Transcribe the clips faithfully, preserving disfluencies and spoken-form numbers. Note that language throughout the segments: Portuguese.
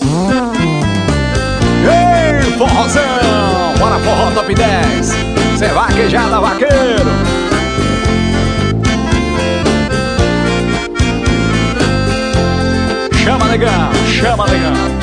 Ei, forrozão! Bora forró top dez. Cê vaquejada, vaqueiro. Chama negão, chama negão.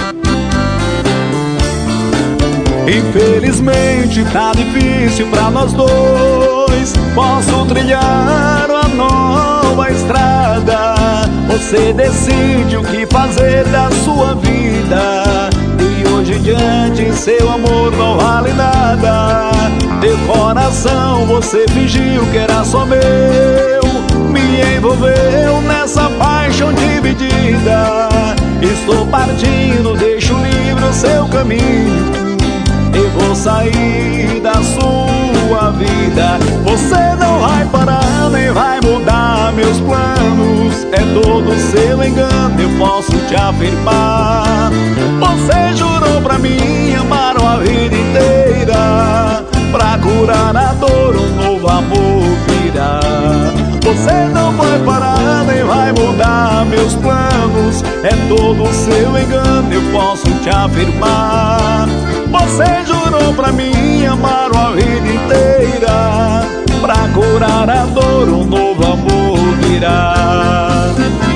Infelizmente tá difícil pra nós dois. Posso trilhar uma nova estrada. Você decide o que fazer da sua vida. De hoje em diante seu amor não vale nada. De coração você fingiu que era só meu. Me envolveu nessa paixão dividida. Estou partindo, deixo livre o seu caminho. Eu vou sair da sua vida. Você não vai parar, nem vai mudar meus planos. É todo seu engano, eu posso te afirmar. Você jurou pra mim amar a vida inteira. Pra curar a dor, um novo amor virá. Você não vai parar, nem vai mudar meus planos. É todo seu engano, eu posso te afirmar. Você jurou pra mim amar a vida inteira. Pra curar a dor, um novo amor virá.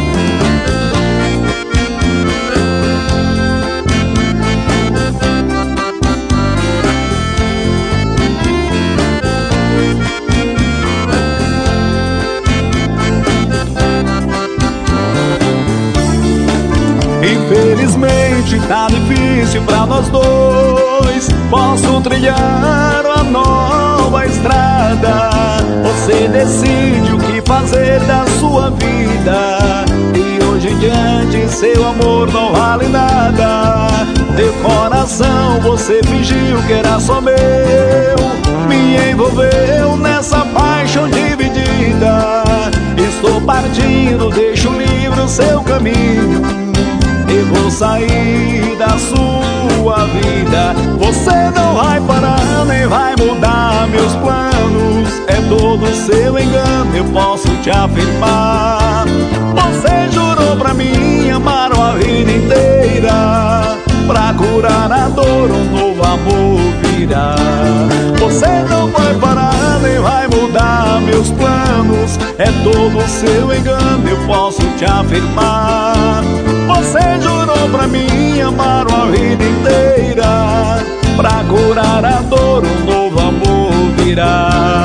Infelizmente tá difícil pra nós dois. Posso trilhar uma nova estrada. Você decide o que fazer da sua vida. De hoje em diante seu amor não vale nada. De coração você fingiu que era só meu. Me envolveu nessa paixão dividida. Estou partindo, deixo livre o seu caminho. Eu vou sair da sua vida. Você não vai parar, nem vai mudar meus planos. É todo seu engano, eu posso te afirmar. Você jurou pra mim amar a vida inteira. Pra curar a dor, um novo amor virá. Você não vai parar, nem vai mudar meus planos. É todo seu engano, eu posso te afirmar. Você jurou pra mim amar a vida inteira. Pra curar a dor, um novo amor virá.